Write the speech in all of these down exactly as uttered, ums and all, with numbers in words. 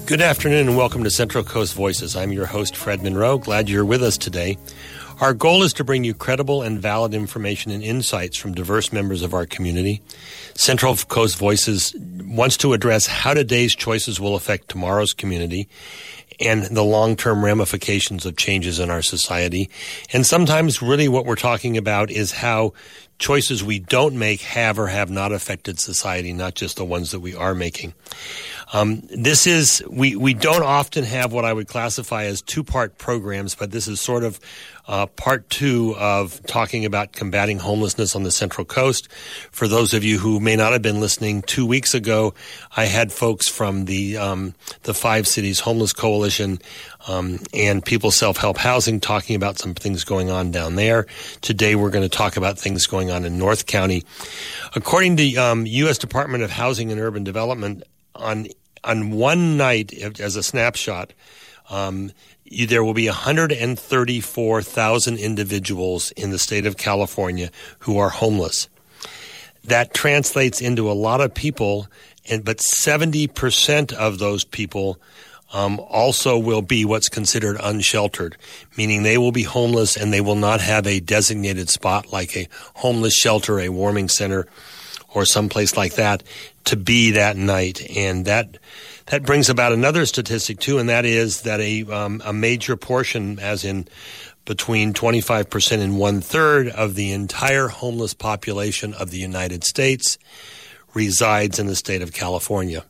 Good afternoon and welcome to Central Coast Voices. I'm your host, Fred Monroe. Glad you're with us today. Our goal is to bring you credible and valid information and insights from diverse members of our community. Central Coast Voices wants to address how today's choices will affect tomorrow's community and the long-term ramifications of changes in our society. And sometimes really what we're talking about is how choices we don't make have or have not affected society, not just the ones that we are making. Um, this is, we, we don't often have what I would classify as two-part programs, but this is sort of uh, part two of talking about combating homelessness on the Central Coast. For those of you who may not have been listening, two weeks ago, I had folks from the um, the Five Cities Homeless Coalition um, and People's Self-Help Housing talking about some things going on down there. Today, we're going to talk about things going on in North County. According to um, U S Department of Housing and Urban Development, on on one night, as a snapshot, um, you, there will be one hundred thirty-four thousand individuals in the state of California who are homeless. That translates into a lot of people, and but seventy percent of those people um, also will be what's considered unsheltered, meaning they will be homeless and they will not have a designated spot like a homeless shelter, a warming center, or someplace like that to be that night. And that that brings about another statistic, too, and that is that a um, a major portion, as in between twenty-five percent and one-third of the entire homeless population of the United States resides in the state of California.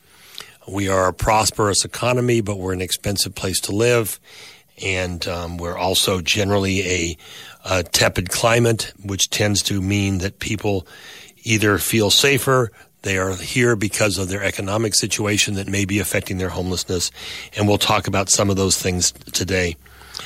We are a prosperous economy, but we're an expensive place to live, and um, we're also generally a, a tepid climate, which tends to mean that people either feel safer, they are here because of their economic situation that may be affecting their homelessness, and we'll talk about some of those things today.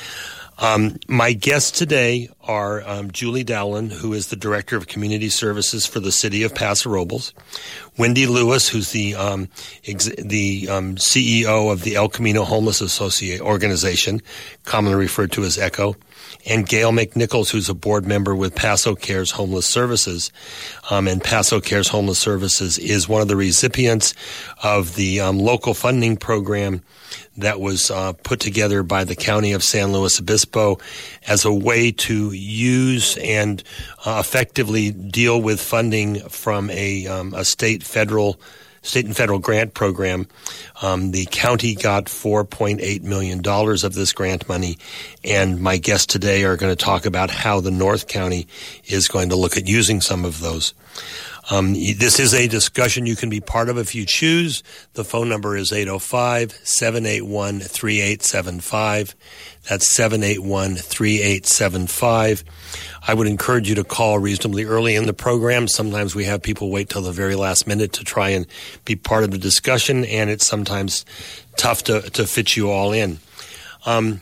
Um, my guests today are um, Julie Dowland, who is the Director of Community Services for the City of Paso Robles, Wendy Lewis, who's the um, ex- the um, C E O of the El Camino Homeless Association organization, commonly referred to as ECHO, and Gail McNichols, who's a board member with Paso Cares Homeless Services. Um, and Paso Cares Homeless Services is one of the recipients of the um, local funding program that was uh, put together by the County of San Luis Obispo as a way to use and uh, effectively deal with funding from a, um, a state, federal, state and federal grant program. Um, the county got four point eight million dollars of this grant money, and my guests today are going to talk about how the North County is going to look at using some of those. Um, this is a discussion you can be part of if you choose. The phone number is eight oh five, seven eight one, three eight seven five. That's seven eight one, three eight seven five. I would encourage you to call reasonably early in the program. Sometimes we have people wait till the very last minute to try and be part of the discussion, and it's sometimes tough to, to fit you all in. Um,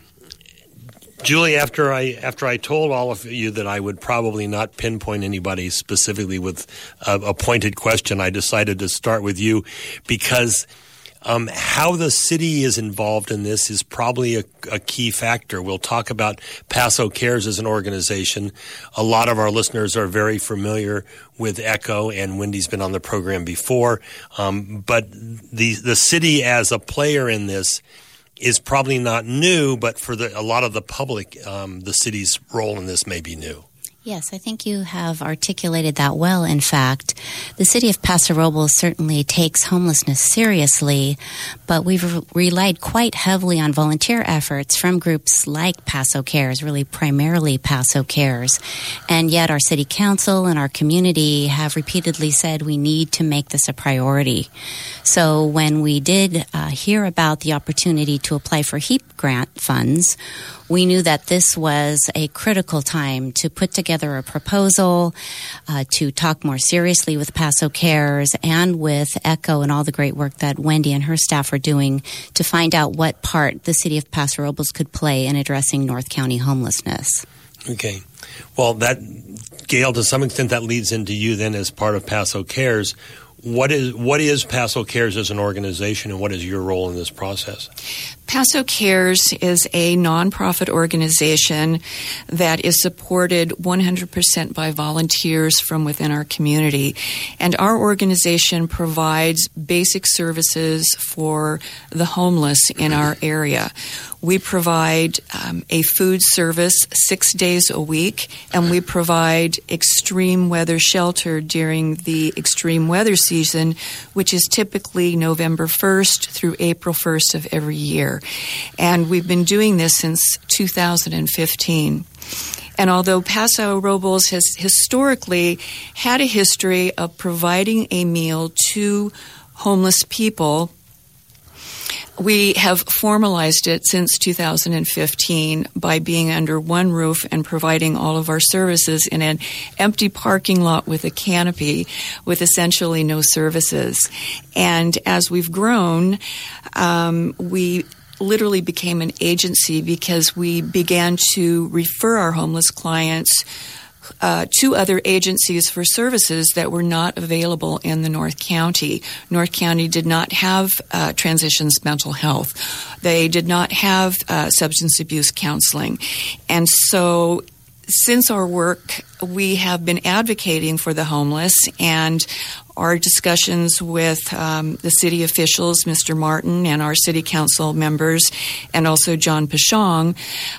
Julie, after I after I told all of you that I would probably not pinpoint anybody specifically with a, a pointed question, I decided to start with you because um, how the city is involved in this is probably a, a key factor. We'll talk about Paso Cares as an organization. A lot of our listeners are very familiar with ECHO, and Wendy's been on the program before. Um, but the the city as a player in this is probably not new, but for the, a lot of the public, um, the city's role in this may be new. Yes, I think you have articulated that well. In fact, the city of Paso Robles certainly takes homelessness seriously, but we've re- relied quite heavily on volunteer efforts from groups like Paso Cares, really primarily Paso Cares. And yet our city council and our community have repeatedly said we need to make this a priority. So when we did uh, hear about the opportunity to apply for HEAP grant funds, we knew that this was a critical time to put together a proposal, uh, to talk more seriously with Paso Cares and with ECHO and all the great work that Wendy and her staff are doing to find out what part the city of Paso Robles could play in addressing North County homelessness. Okay. Well, that, Gail, to some extent that leads into you then as part of Paso Cares. What is what is Paso Cares as an organization, and what is your role in this process? Paso Cares is a nonprofit organization that is supported one hundred percent by volunteers from within our community. And our organization provides basic services for the homeless in our area. We provide um, a food service six days a week, and we provide extreme weather shelter during the extreme weather season, which is typically November first through April first of every year. And we've been doing this since two thousand fifteen. And although Paso Robles has historically had a history of providing a meal to homeless people, we have formalized it since two thousand fifteen by being under one roof and providing all of our services in an empty parking lot with a canopy with essentially no services. And as we've grown, um, we literally became an agency because we began to refer our homeless clients Uh, to other agencies for services that were not available in the North County. North County did not have uh, transitions mental health. They did not have uh, substance abuse counseling. And so since our work, we have been advocating for the homeless, and our discussions with um, the city officials, Mister Martin, and our city council members, and also John Pashong,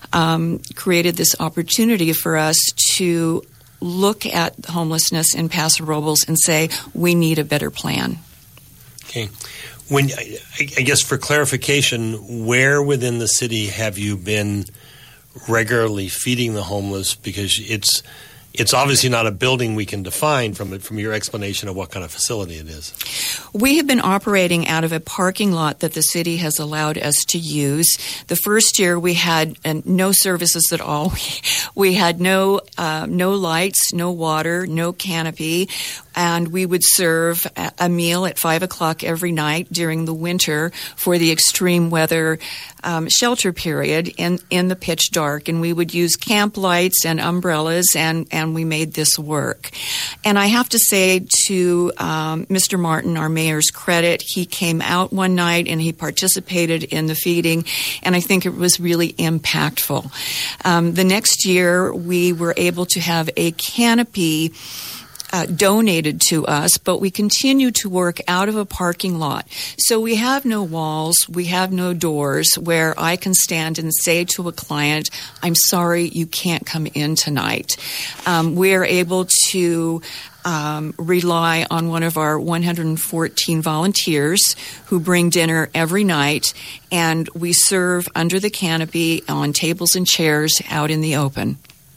um, created this opportunity for us to look at homelessness in Paso Robles and say, we need a better plan. Okay. When I, I guess for clarification, where within the city have you been regularly feeding the homeless? Because it's it's obviously not a building we can define from it, from your explanation of what kind of facility it is. We have been operating out of a parking lot that the city has allowed us to use. The first year we had uh, no services at all. We had no uh, no lights, no water, no canopy, and we would serve a, a meal at five o'clock every night during the winter for the extreme weather um, shelter period in, in the pitch dark. And we would use camp lights and umbrellas, and, and we made this work. And I have to say to um, Mister Martin, our mayor's credit, he came out one night and he participated in the feeding, and I think it was really impactful. Um, the next year, we were able to have a canopy Uh, donated to us, but we continue to work out of a parking lot. So we have no walls, we have no doors where I can stand and say to a client, I'm sorry, you can't come in tonight. Um, we are able to um, rely on one of our one hundred fourteen volunteers who bring dinner every night, and we serve under the canopy on tables and chairs out in the open.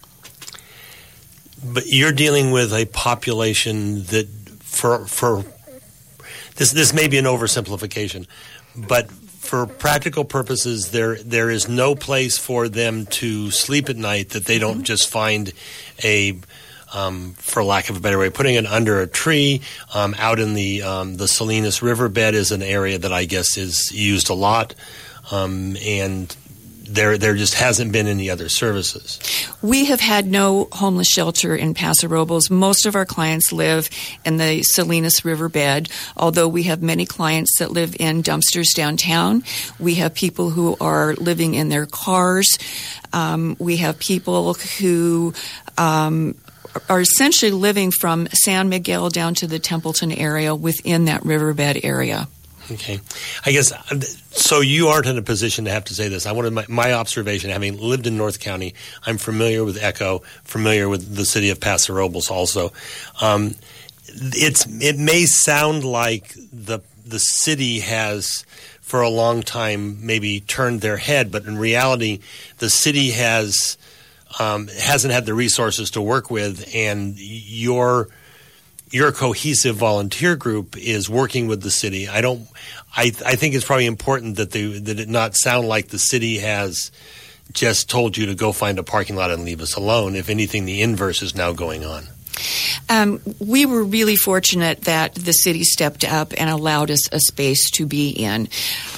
But you're dealing with a population that, for for this this may be an oversimplification, but for practical purposes, there there is no place for them to sleep at night that they don't just find a, um, for lack of a better way, putting it under a tree. Um, out in the um, the Salinas Riverbed is an area that I guess is used a lot, um, and There, there just hasn't been any other services. We have had no homeless shelter in Paso Robles. Most of our clients live in the Salinas Riverbed, although we have many clients that live in dumpsters downtown. We have people who are living in their cars. Um, we have people who um, are essentially living from San Miguel down to the Templeton area within that riverbed area. Okay. I guess, so you aren't in a position to have to say this. I wanted my, my observation, having lived in North County, I'm familiar with ECHO, familiar with the city of Paso Robles also. Um, it's it may sound like the the city has, for a long time, maybe turned their head, but in reality, the city has um, hasn't had the resources to work with, and your Your cohesive volunteer group is working with the city. I don't. I I think it's probably important that they that it not sound like the city has just told you to go find a parking lot and leave us alone. If anything, the inverse is now going on. Um, we were really fortunate that the city stepped up and allowed us a space to be in.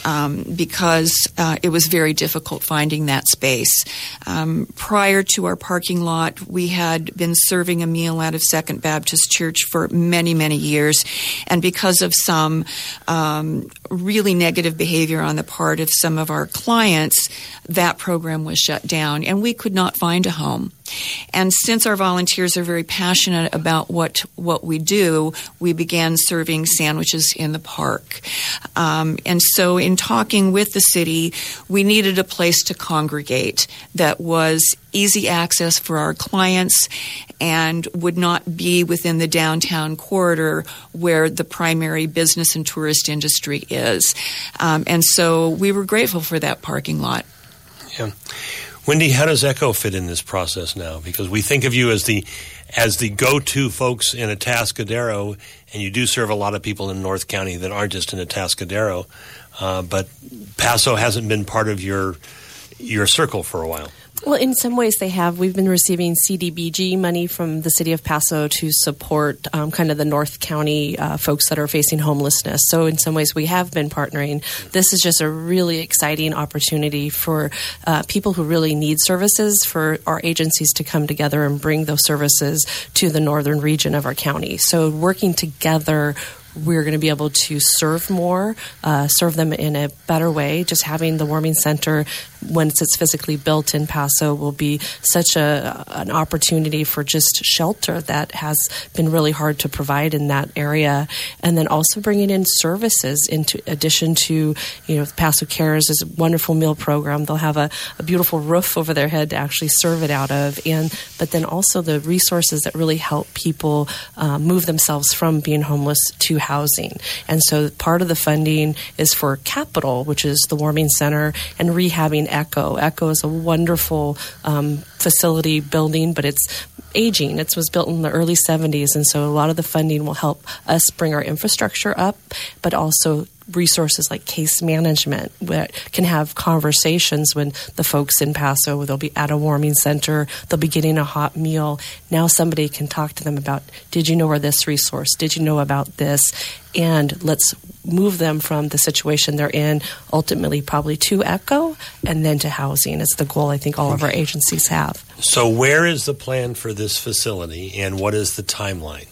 um, because uh, it was very difficult finding that space. Um, prior to our parking lot, we had been serving a meal out of Second Baptist Church for many, many years, and because of some um, really negative behavior on the part of some of our clients, that program was shut down, and we could not find a home. And since our volunteers are very passionate about what what we do, we began serving sandwiches in the park. Um, and so in talking with the city, we needed a place to congregate that was easy access for our clients and would not be within the downtown corridor where the primary business and tourist industry is. Um, and so we were grateful for that parking lot. Yeah. Wendy, how does Echo fit in this process now? Because we think of you as the as the go-to folks in Atascadero, and you do serve a lot of people in North County that aren't just in Atascadero, uh, but Paso hasn't been part of your your circle for a while. Well, in some ways they have. We've been receiving C D B G money from the city of Paso to support um, kind of the North County uh, folks that are facing homelessness. So in some ways we have been partnering. This is just a really exciting opportunity for uh, people who really need services, for our agencies to come together and bring those services to the northern region of our county. So working together, we're going to be able to serve more, uh, serve them in a better way. Just having the warming center, once it's physically built in Paso, will be such a an opportunity for just shelter that has been really hard to provide in that area. And then also bringing in services into addition to, you know, Paso Cares is a wonderful meal program. They'll have a, a beautiful roof over their head to actually serve it out of. And but then also the resources that really help people uh, move themselves from being homeless to housing. And so part of the funding is for Capital, which is the warming center, and rehabbing Echo. Echo is a wonderful um, facility building, but it's aging. It was built in the early seventies, and so a lot of the funding will help us bring our infrastructure up, but also resources like case management that can have conversations when the folks in Paso, they'll be at a warming center, they'll be getting a hot meal. Now somebody can talk to them about, did you know where this resource? Did you know about this? And let's move them from the situation they're in, ultimately probably to Echo, and then to housing. It's the goal I think all of our agencies have. So where is the plan for this facility, and what is the timeline?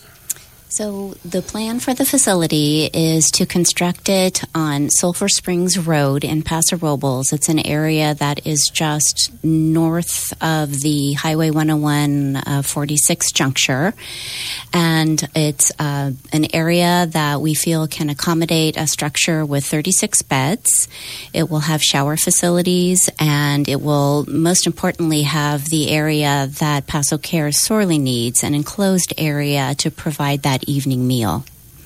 So the plan for the facility is to construct it on Sulphur Springs Road in Paso Robles. It's an area that is just north of the Highway one oh one uh, forty-six juncture. And it's uh, an area that we feel can accommodate a structure with thirty-six beds. It will have shower facilities, and it will, most importantly, have the area that Paso Cares sorely needs, an enclosed area to provide that evening meal.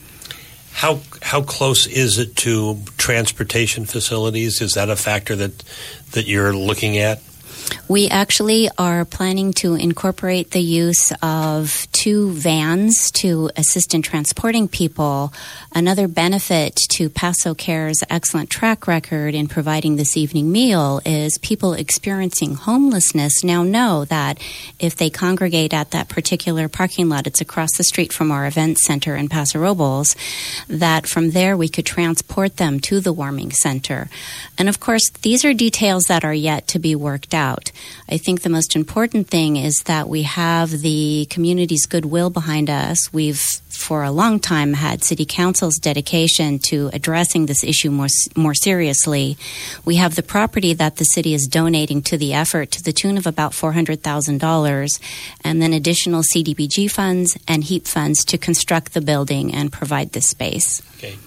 How how close is it to transportation facilities? Is that a factor that that you're looking at? We actually are planning to incorporate the use of two vans to assist in transporting people. Another benefit to Paso Cares' excellent track record in providing this evening meal is people experiencing homelessness now know that if they congregate at that particular parking lot, it's across the street from our event center in Paso Robles, that from there we could transport them to the warming center. And of course, these are details that are yet to be worked out. I think the most important thing is that we have the community's goodwill behind us. We've, for a long time, had City Council's dedication to addressing this issue more more seriously. We have the property that the city is donating to the effort to the tune of about four hundred thousand dollars, and then additional C D B G funds and HEAP funds to construct the building and provide this space. Okay.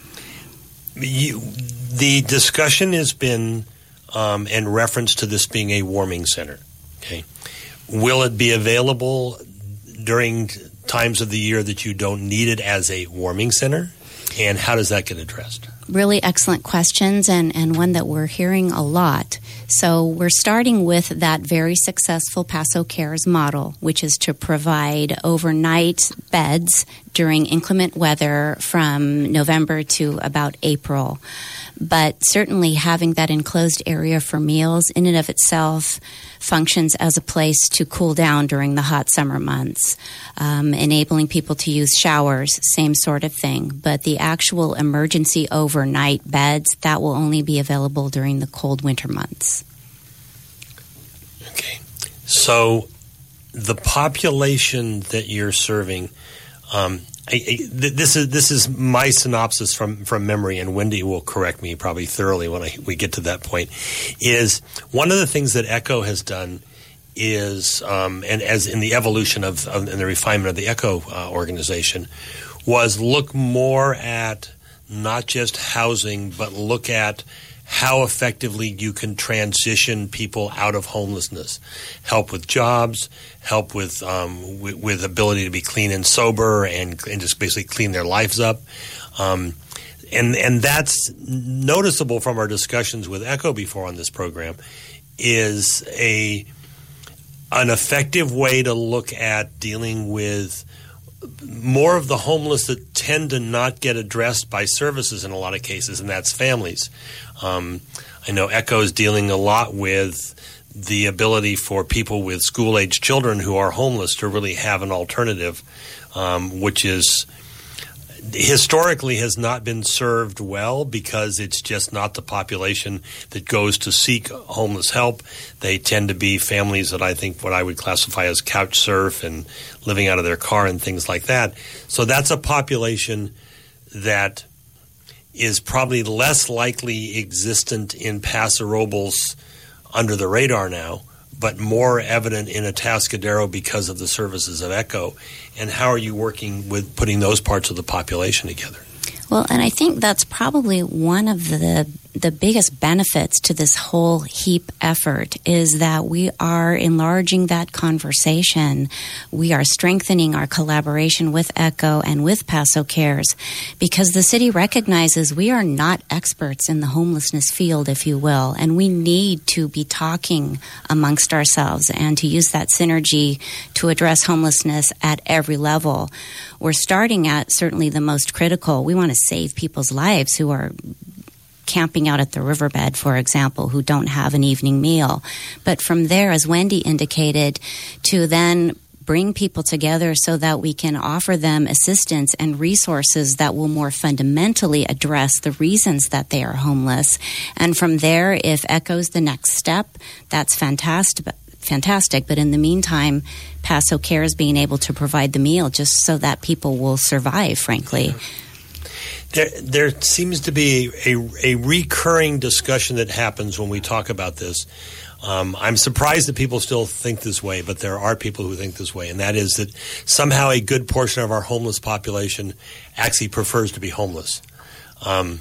You, the discussion has been Um, in reference to this being a warming center. Okay, will it be available during times of the year that you don't need it as a warming center? And how does that get addressed? Really excellent questions, and, and one that we're hearing a lot. So we're starting with that very successful Paso Cares model, which is to provide overnight beds during inclement weather from November to about April. But certainly having that enclosed area for meals in and of itself functions as a place to cool down during the hot summer months, um, enabling people to use showers, same sort of thing. But the actual emergency over overnight beds. That will only be available during the cold winter months. Okay. So the population that you're serving, um, I, I, th- this is this is my synopsis from, from memory, and Wendy will correct me probably thoroughly when I, we get to that point, is one of the things that ECHO has done is, um, and as in the evolution of, of and the refinement of the ECHO uh, organization, was look more at not just housing, but look at how effectively you can transition people out of homelessness, help with jobs, help with um, with, with ability to be clean and sober, and, and just basically clean their lives up. Um, and and that's noticeable from our discussions with ECHO before on this program, is a an effective way to look at dealing with more of the homeless that tend to not get addressed by services in a lot of cases, and that's families. Um, I know ECHO is dealing a lot with the ability for people with school-age children who are homeless to really have an alternative, um, which is historically has not been served well because it's just not the population that goes to seek homeless help. They tend to be families that I think what I would classify as couch surf and living out of their car and things like that. So that's a population that is probably less likely existent in Paso Robles under the radar now, but more evident in Atascadero because of the services of ECHO. And how are you working with putting those parts of the population together? Well, and I think that's probably one of the the biggest benefits to this whole HEAP effort is that we are enlarging that conversation. We are strengthening our collaboration with ECHO and with Paso Cares because the city recognizes we are not experts in the homelessness field, if you will, and we need to be talking amongst ourselves and to use that synergy to address homelessness at every level. We're starting at certainly the most critical. We want to save people's lives who are camping out at the riverbed, for example, who don't have an evening meal. But from there, as Wendy indicated, to then bring people together so that we can offer them assistance and resources that will more fundamentally address the reasons that they are homeless. And from there, if ECHO's the next step, that's fantastic. Fantastic, but in the meantime, Paso Cares being able to provide the meal just so that people will survive, frankly. There, there seems to be a, a recurring discussion that happens when we talk about this. Um, I'm surprised that people still think this way, but there are people who think this way, and that is that somehow a good portion of our homeless population actually prefers to be homeless. Um,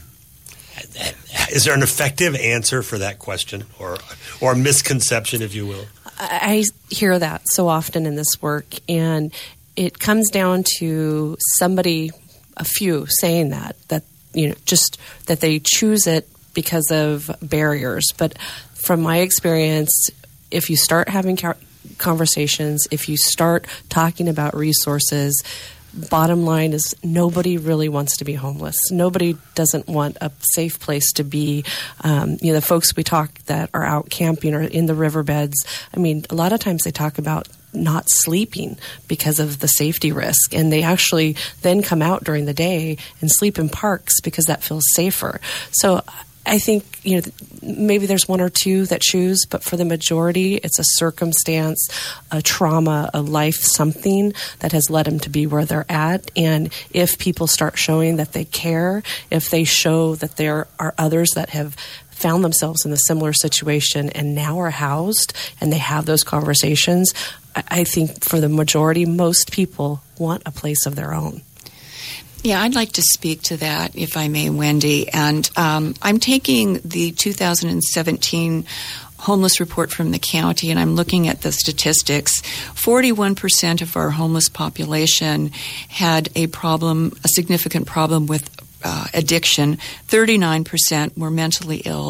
is there an effective answer for that question, or or misconception, if you will? I hear that so often in this work, and it comes down to somebody, a few, saying that, that, you know, just that they choose it because of barriers. But from my experience, if you start having conversations, if you start talking about resources, bottom line is nobody really wants to be homeless. Nobody doesn't want a safe place to be. Um, you know, the folks we talk that are out camping or in the riverbeds, I mean, a lot of times they talk about not sleeping because of the safety risk. And they actually then come out during the day and sleep in parks because that feels safer. So I think, you know, maybe there's one or two that choose, but for the majority, it's a circumstance, a trauma, a life something that has led them to be where they're at. And if people start showing that they care, if they show that there are others that have found themselves in a similar situation and now are housed and they have those conversations, I think for the majority, most people want a place of their own. Yeah, I'd like to speak to that, if I may, Wendy. And um, I'm taking the two thousand seventeen homeless report from the county, and I'm looking at the statistics. forty-one percent of our homeless population had a problem, a significant problem with uh, addiction. thirty-nine percent were mentally ill.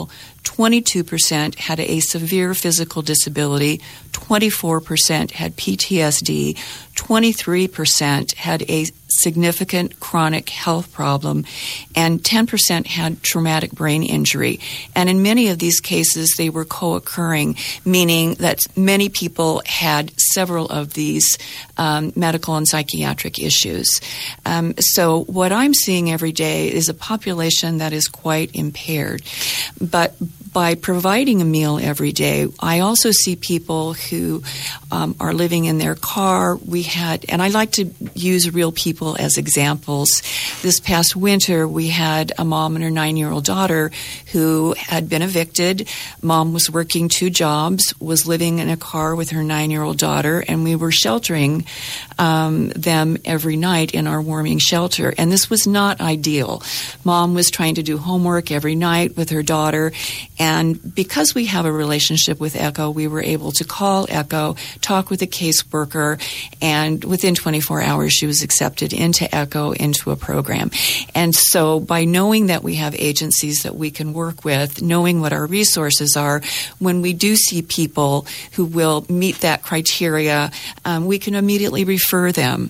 twenty-two percent had a severe physical disability, twenty-four percent had P T S D, twenty-three percent had a significant chronic health problem, and ten percent had traumatic brain injury. And in many of these cases, they were co-occurring, meaning that many people had several of these um, medical and psychiatric issues. Um, so what I'm seeing every day is a population that is quite impaired. But by providing a meal every day, I also see people who um, are living in their car. We had, and I like to use real people as examples. This past winter, we had a mom and her nine-year-old daughter who had been evicted. Mom was working two jobs, was living in a car with her nine-year-old daughter, and we were sheltering um, them every night in our warming shelter. And this was not ideal. Mom was trying to do homework every night with her daughter, and because we have a relationship with ECHO, we were able to call ECHO, talk with a caseworker, and within twenty-four hours she was accepted into ECHO, into a program. And so by knowing that we have agencies that we can work with, knowing what our resources are, when we do see people who will meet that criteria, um, we can immediately refer them.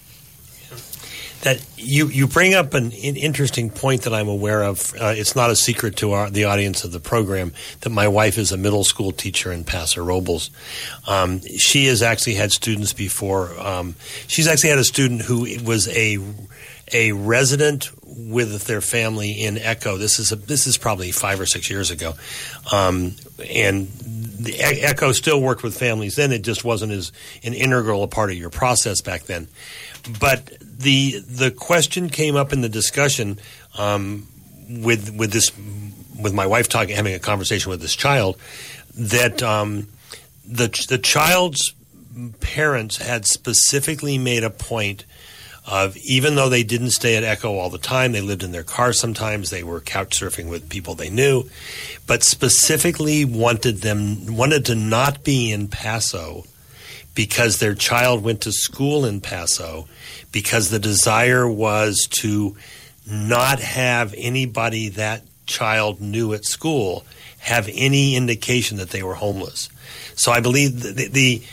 That you, you bring up an, an interesting point that I'm aware of. Uh, it's not a secret to our, the audience of the program that my wife is a middle school teacher in Paso Robles. Um, she has actually had students before. Um, she's actually had a student who was a a resident with their family in ECHO. This is a, this is probably five or six years ago, um, and the ECHO still worked with families then. It just wasn't as an integral a part of your process back then. But the the question came up in the discussion um, with with this with my wife talking, having a conversation with this child, that um, the the child's parents had specifically made a point of, even though they didn't stay at ECHO all the time, they lived in their car sometimes, they were couch surfing with people they knew, but specifically wanted them wanted to not be in Paso because their child went to school in Paso, because the desire was to not have anybody that child knew at school have any indication that they were homeless. So I believe the the,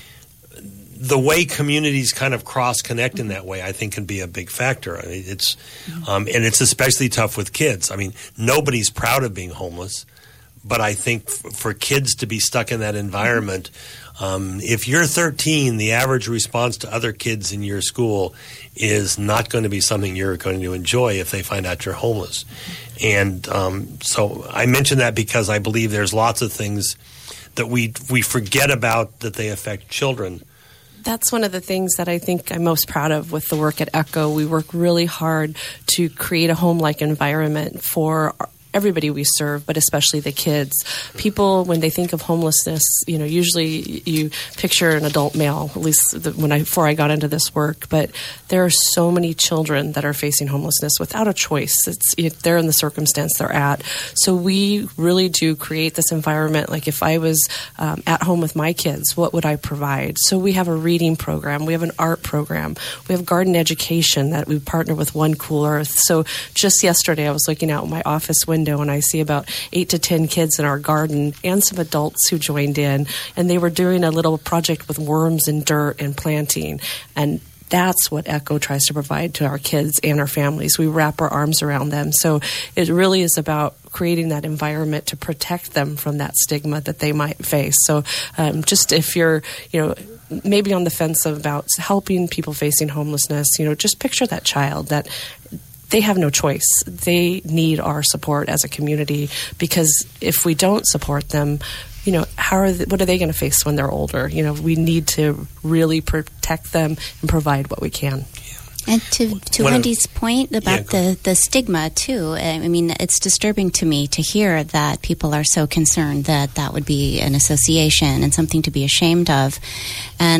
the way communities kind of cross-connect in that way, I think, can be a big factor. I mean, it's um, and it's especially tough with kids. I mean, nobody's proud of being homeless, but I think f- for kids to be stuck in that environment, Um, if you're thirteen, the average response to other kids in your school is not going to be something you're going to enjoy if they find out you're homeless. And um, so I mention that because I believe there's lots of things that we we forget about that they affect children. That's one of the things that I think I'm most proud of with the work at ECHO. We work really hard to create a home-like environment for our everybody we serve, but especially the kids. People, when they think of homelessness, you know, usually you picture an adult male, at least the, when I before I got into this work. But there are so many children that are facing homelessness without a choice. It's it, they're in the circumstance they're at. So we really do create this environment. Like if I was um, at home with my kids, what would I provide? So we have a reading program, we have an art program, we have garden education that we partner with One Cool Earth. So just yesterday, I was looking out my office window and I see about eight to ten kids in our garden and some adults who joined in, and they were doing a little project with worms and dirt and planting. And that's what ECHO tries to provide to our kids and our families. We wrap our arms around them. So it really is about creating that environment to protect them from that stigma that they might face. So um, just if you're, you know, maybe on the fence about helping people facing homelessness, you know, just picture that child that they have no choice. They need our support as a community, because if we don't support them, you know, how are they, what are they going to face when they're older? You know, we need to really protect them and provide what we can. And to, to Wendy's point about yeah, the, the stigma, too, I mean, it's disturbing to me to hear that people are so concerned that that would be an association and something to be ashamed of. And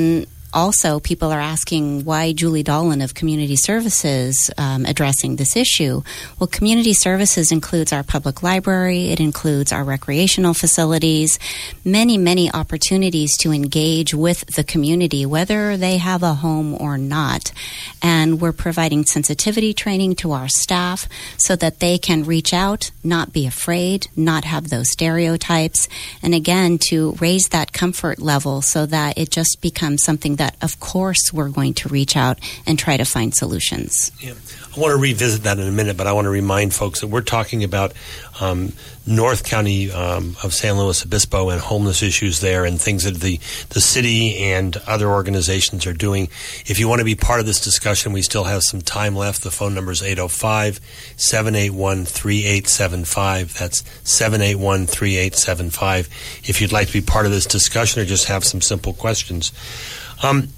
also, people are asking why Julie Dolan of Community Services um, addressing this issue. Well, Community Services includes our public library. It includes our recreational facilities, many, many opportunities to engage with the community, whether they have a home or not. And we're providing sensitivity training to our staff so that they can reach out, not be afraid, not have those stereotypes, and again, to raise that comfort level so that it just becomes something that, of course, we're going to reach out and try to find solutions. Yeah. I want to revisit that in a minute, but I want to remind folks that we're talking about um, North County um, of San Luis Obispo and homeless issues there and things that the, the city and other organizations are doing. If you want to be part of this discussion, we still have some time left. The phone number is eight oh five, seven eight one, three eight seven five. That's seven eight one, three eight seven five. If you'd like to be part of this discussion or just have some simple questions. Um,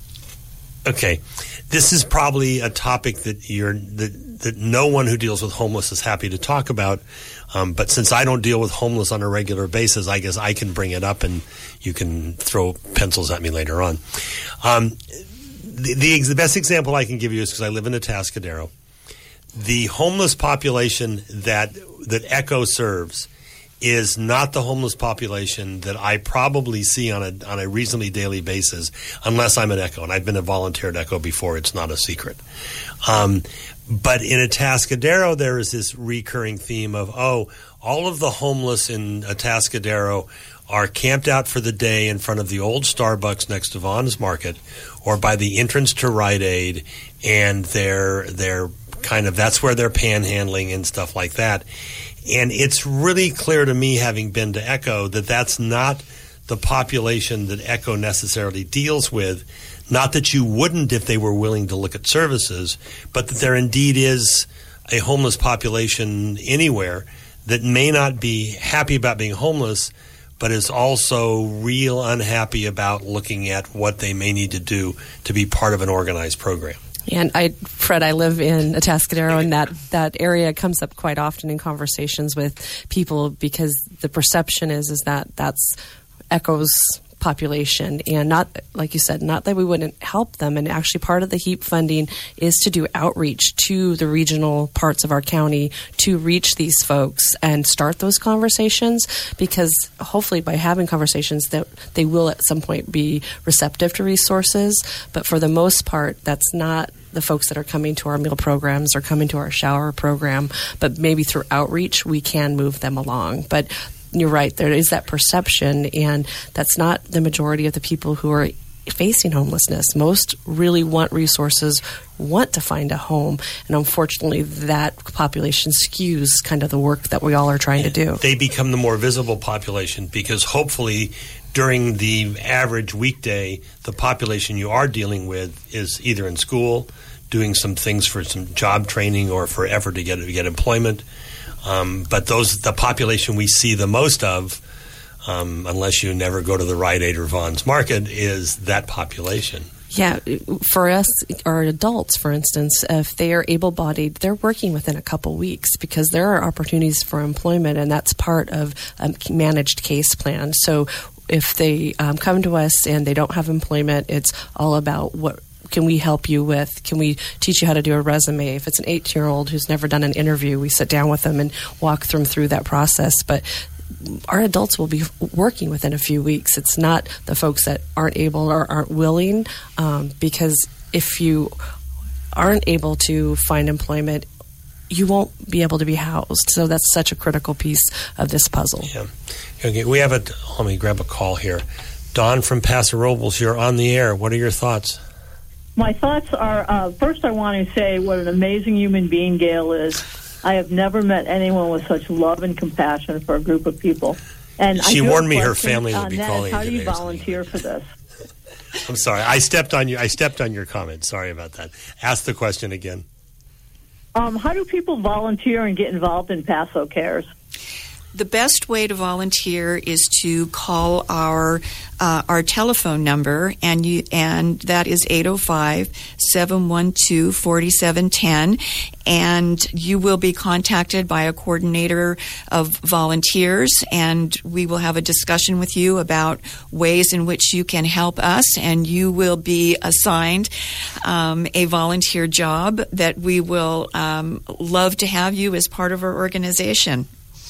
okay. This is probably a topic that you're that, that no one who deals with homeless is happy to talk about. Um, but since I don't deal with homeless on a regular basis, I guess I can bring it up and you can throw pencils at me later on. Um, the, the the best example I can give you is because I live in Atascadero. The homeless population that that ECHO serves is not the homeless population that I probably see on a on a reasonably daily basis, unless I'm at ECHO. And I've been a volunteer at ECHO before. It's not a secret. Um, but in Atascadero, there is this recurring theme of, oh, all of the homeless in Atascadero are camped out for the day in front of the old Starbucks next to Vaughn's Market or by the entrance to Rite Aid, and they're, they're kind of, that's where they're panhandling and stuff like that. And it's really clear to me, having been to ECHO, that that's not the population that ECHO necessarily deals with. Not that you wouldn't if they were willing to look at services, but that there indeed is a homeless population anywhere that may not be happy about being homeless, but is also real unhappy about looking at what they may need to do to be part of an organized program. And I, Fred, I live in Atascadero, and that, that area comes up quite often in conversations with people because the perception is is that that's ECHO's population, and not, like you said, not that we wouldn't help them. And actually part of the HEAP funding is to do outreach to the regional parts of our county to reach these folks and start those conversations, because hopefully by having conversations that they will at some point be receptive to resources. But for the most part, that's not the folks that are coming to our meal programs or coming to our shower program, but maybe through outreach we can move them along. But you're right, there is that perception, and that's not the majority of the people who are facing homelessness. Most really want resources, want to find a home, and unfortunately that population skews kind of the work that we all are trying to do. They become the more visible population because hopefully during the average weekday, the population you are dealing with is either in school, doing some things for some job training or for effort to get to get employment. Um, but those the population we see the most of, um, unless you never go to the Rite Aid or Vaughn's Market, is that population. Yeah, for us, our adults, for instance, if they are able-bodied, they're working within a couple weeks because there are opportunities for employment, and that's part of a managed case plan. So if they um, come to us and they don't have employment, it's all about what can we help you with? Can we teach you how to do a resume? If it's an eighteen-year-old who's never done an interview, we sit down with them and walk them through that process. But our adults will be working within a few weeks. It's not the folks that aren't able or aren't willing, um, because if you aren't able to find employment, you won't be able to be housed. So that's such a critical piece of this puzzle. Yeah. Okay, we have a, let me grab a call here. Dawn from Paso Robles, you're on the air. What are your thoughts? My thoughts are, uh, first I want to say what an amazing human being Gail is. I have never met anyone with such love and compassion for a group of people. And she I warned me her family would be that. calling. How do you volunteer for this? I'm sorry. I stepped on you. I stepped on your comment. Sorry about that. Ask the question again. Um, how do people volunteer and get involved in Paso Cares? The best way to volunteer is to call our uh, our telephone number, and you and that is eight oh five, seven one two, four seven one zero, and you will be contacted by a coordinator of volunteers, and we will have a discussion with you about ways in which you can help us, and you will be assigned um, a volunteer job that we will um, love to have you as part of our organization.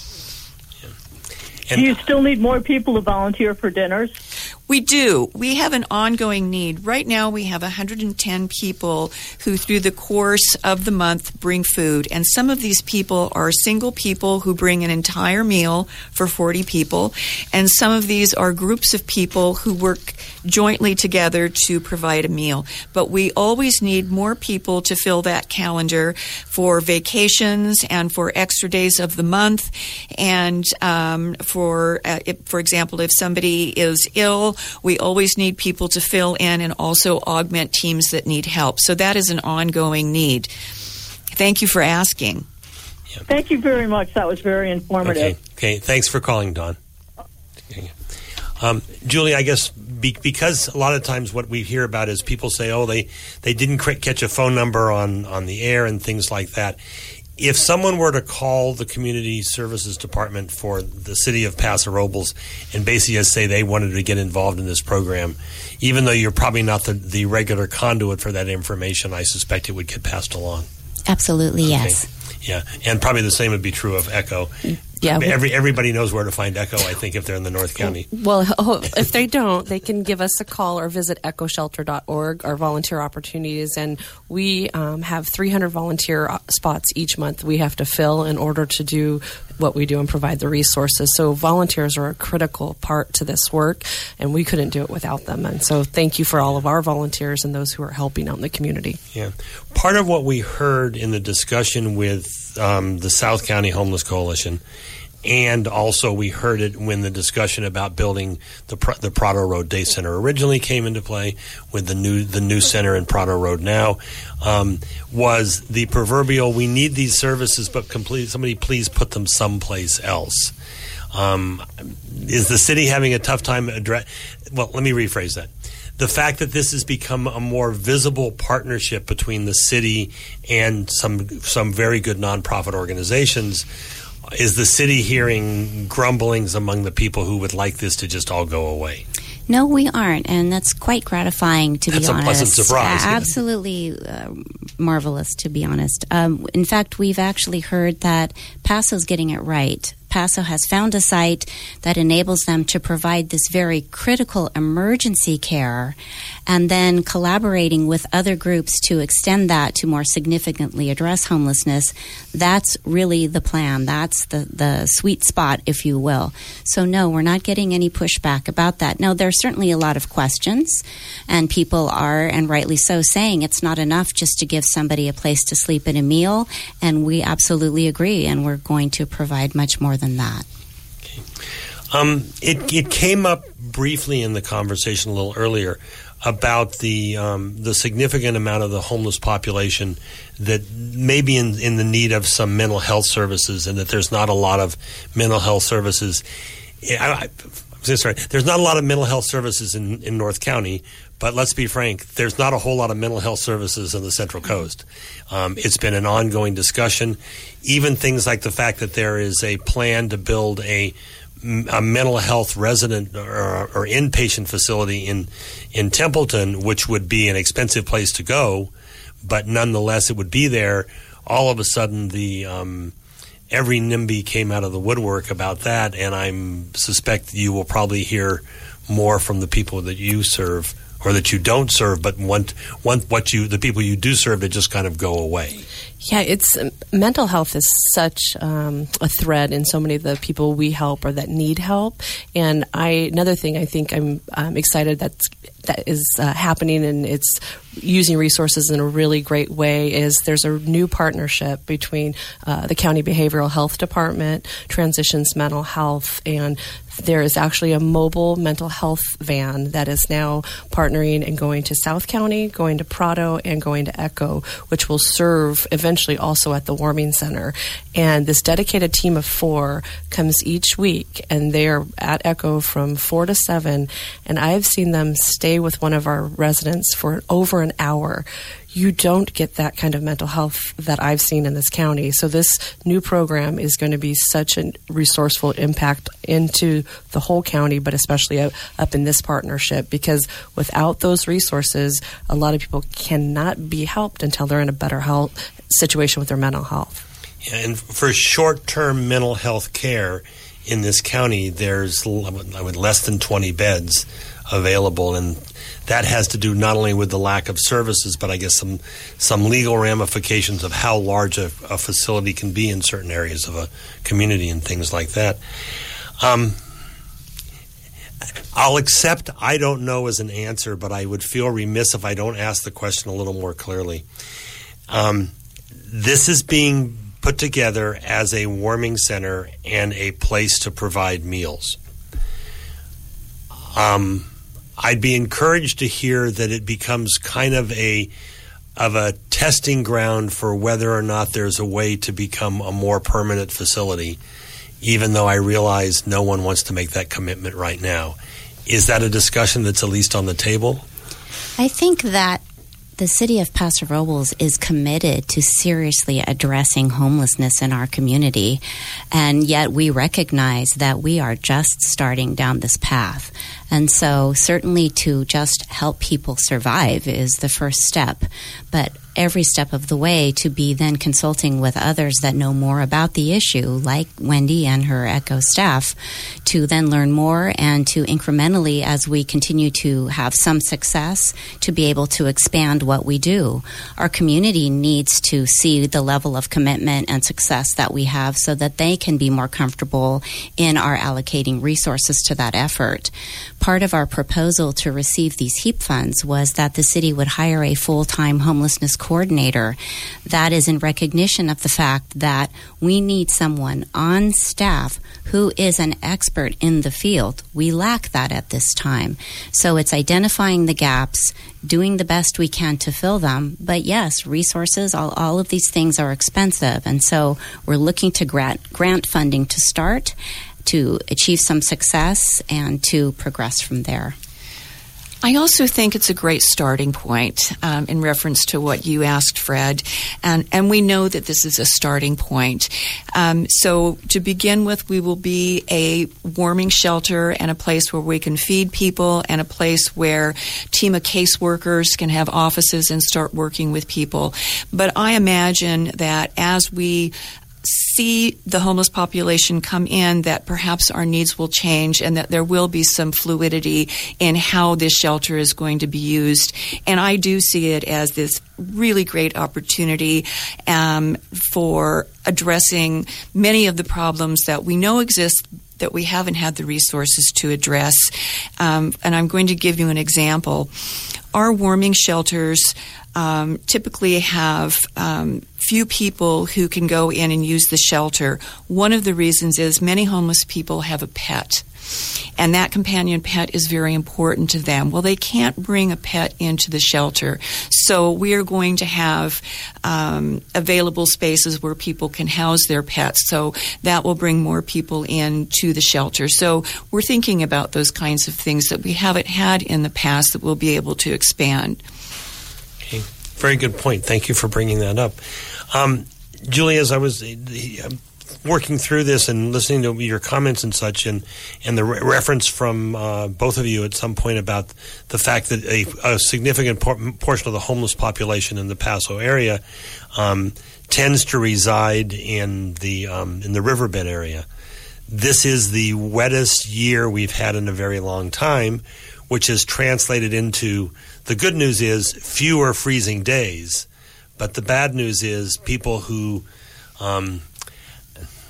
Do you still need more people to volunteer for dinners? We do. We have an ongoing need. Right now we have one hundred ten people who through the course of the month bring food. And some of these people are single people who bring an entire meal for forty people. And some of these are groups of people who work jointly together to provide a meal. But we always need more people to fill that calendar for vacations and for extra days of the month. And um, for, uh, if, for example, if somebody is ill, we always need people to fill in and also augment teams that need help. So that is an ongoing need. Thank you for asking. Yeah. Thank you very much. That was very informative. Okay. Okay. Thanks for calling, Dawn. Um, Julie, I guess be, because a lot of times what we hear about is people say, oh, they, they didn't catch a phone number on, on the air and things like that. If someone were to call the Community Services Department for the city of Paso Robles and basically just say they wanted to get involved in this program, even though you're probably not the, the regular conduit for that information, I suspect it would get passed along. Absolutely, Okay. yes. Yeah, and probably the same would be true of ECHO. Yeah, Every everybody knows where to find ECHO, I think, if they're in the North County. Well, if they don't, they can give us a call or visit echo shelter dot org, our volunteer opportunities, and we um, have three hundred volunteer spots each month we have to fill in order to do what we do and provide the resources. So volunteers are a critical part to this work, and we couldn't do it without them. And so thank you for all of our volunteers and those who are helping out in the community. Yeah. Part of what we heard in the discussion with um, the South County Homeless Coalition, and also we heard it when the discussion about building the the Prado Road Day Center originally came into play with the new the new center in Prado Road now, um, was the proverbial, we need these services, but complete, somebody please put them someplace else. Um, is the city having a tough time address? Well, let me rephrase that. The fact that this has become a more visible partnership between the city and some some very good nonprofit organizations, is the city hearing grumblings among the people who would like this to just all go away? No, we aren't, and that's quite gratifying, to that's be honest. That's a pleasant surprise. Uh, absolutely uh, marvelous, to be honest. Um, in fact, we've actually heard that Paso's getting it right. Paso has found a site that enables them to provide this very critical emergency care, and then collaborating with other groups to extend that to more significantly address homelessness. That's really the plan. That's the, the sweet spot, if you will. So no, we're not getting any pushback about that. Now, there's certainly a lot of questions, and people are, and rightly so, saying it's not enough just to give somebody a place to sleep and a meal, and we absolutely agree, and we're going to provide much more than that. Okay. Um, it, it came up briefly in the conversation a little earlier about the um, the significant amount of the homeless population that may be in, in the need of some mental health services, and that there's not a lot of mental health services. I, I, I'm sorry, there's not a lot of mental health services in, in North County, but let's be frank, there's not a whole lot of mental health services in the Central Coast. Um, it's been an ongoing discussion. Even things like the fact that there is a plan to build a, a mental health resident or, or inpatient facility in, in Templeton, which would be an expensive place to go, but nonetheless it would be there. All of a sudden, the um, every NIMBY came out of the woodwork about that, and I suspect you will probably hear more from the people that you serve or that you don't serve, but want want what you the people you do serve to just kind of go away. Yeah, it's um, mental health is such um, a thread in so many of the people we help or that need help. And I another thing I think I'm um, excited that's that is uh, happening, and it's using resources in a really great way, is there's a new partnership between uh, the County Behavioral Health Department, Transitions Mental Health, and there is actually a mobile mental health van that is now partnering and going to South County, going to Prado, and going to Echo, which will serve eventually also at the Warming Center. And this dedicated team of four comes each week, and they are at Echo from four to seven, and I've seen them stay with one of our residents for over an hour. You don't get that kind of mental health that I've seen in this county. So this new program is going to be such a resourceful impact into the whole county, but especially up in this partnership, because without those resources, a lot of people cannot be helped until they're in a better health situation with their mental health. Yeah, and for short-term mental health care in this county, there's less than twenty beds available, and that has to do not only with the lack of services, but I guess some some legal ramifications of how large a, a facility can be in certain areas of a community and things like that. Um, I'll accept I don't know as an answer, but I would feel remiss if I don't ask the question a little more clearly. Um, this is being put together as a warming center and a place to provide meals. Um, I'd be encouraged to hear that it becomes kind of a of a testing ground for whether or not there's a way to become a more permanent facility, even though I realize no one wants to make that commitment right now. Is that a discussion that's at least on the table? I think that the city of Paso Robles is committed to seriously addressing homelessness in our community, and yet we recognize that we are just starting down this path. And so certainly to just help people survive is the first step, but every step of the way to be then consulting with others that know more about the issue, like Wendy and her ECHO staff, to then learn more and to incrementally, as we continue to have some success, to be able to expand what we do. Our community needs to see the level of commitment and success that we have so that they can be more comfortable in our allocating resources to that effort. Part of our proposal to receive these HEAP funds was that the city would hire a full-time homelessness coordinator. That is in recognition of the fact that we need someone on staff who is an expert in the field. We lack that at this time. So it's identifying the gaps, doing the best we can to fill them. But yes, resources, all, all of these things are expensive. And so we're looking to grant, grant funding to start, to achieve some success, and to progress from there. I also think it's a great starting point um, in reference to what you asked, Fred, and, and we know that this is a starting point. Um, so to begin with, we will be a warming shelter and a place where we can feed people and a place where a team of caseworkers can have offices and start working with people. But I imagine that as we see the homeless population come in, that perhaps our needs will change and that there will be some fluidity in how this shelter is going to be used. And I do see it as this really great opportunity um, for addressing many of the problems that we know exist that we haven't had the resources to address. Um, and I'm going to give you an example. Our warming shelters um, typically have um, few people who can go in and use the shelter. One of the reasons is many homeless people have a pet, and that companion pet is very important to them. Well, they can't bring a pet into the shelter, so we are going to have um, available spaces where people can house their pets, so that will bring more people in to the shelter. So we're thinking about those kinds of things that we haven't had in the past that we'll be able to expand. Okay. Very good point. Thank you for bringing that up. Um, Julie, as I was uh, working through this and listening to your comments and such, and, and the re- reference from uh, both of you at some point about the fact that a, a significant por- portion of the homeless population in the Paso area um, tends to reside in the um, in the riverbed area. This is the wettest year we've had in a very long time, which is translated into, the good news is fewer freezing days. But the bad news is people who, um,